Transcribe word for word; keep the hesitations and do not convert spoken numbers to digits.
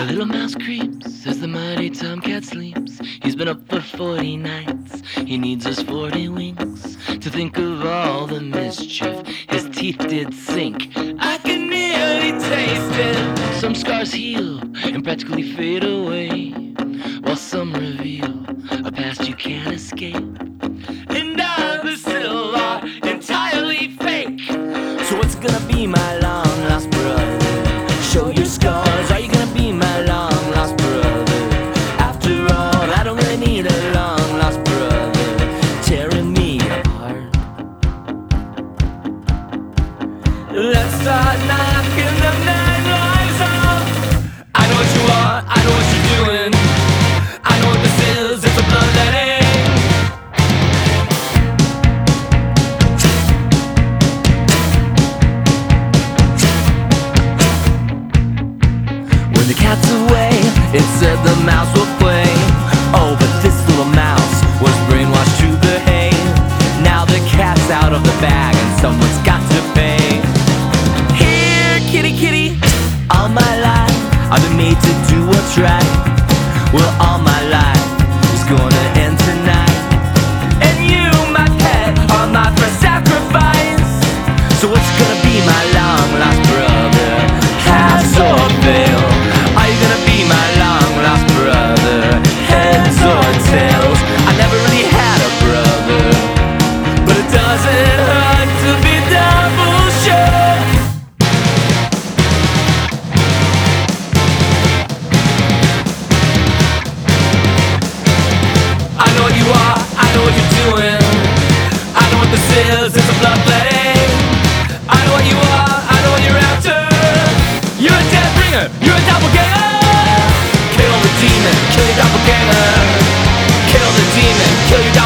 A little mouse creeps as the mighty tomcat sleeps. He's been up for forty nights. He needs his forty winks to think of all the mischief his teeth did sink. I can nearly taste it. Some scars heal and practically fade away, while some reveal a past you can't escape, and others still are entirely fake. So what's gonna be my long lost brother? Show your scars. Are you gonna be my long lost brother? After all, I don't really need a long lost brother tearing me apart. Let's start knocking them nine lives off. I know what you are, I know what you're doing. I know what this is, it's a bloodletting. When the cat's away, it said the mouse will play. Oh, but this little mouse was brainwashed to behave. Now the cat's out of the bag and someone's got to pay. Here, kitty, kitty, all my life I've been made to do what's right. Well, all my life is gonna end tonight, and you, my pet, are my first sacrifice. So what's gonna be my long lost brother? Pass or fail? Are you gonna be my long lost brother? Heads or tails? I never really had a brother, but it doesn't hurt to be double sure. I know what you are, I know what you're doing. I know what this is, it's a bloodletting. I know what you are, I know what you're after. You're a death bringer, you're a doppelganger. Kill the demon, kill your doppelganger. Kill the demon, kill your doppelganger.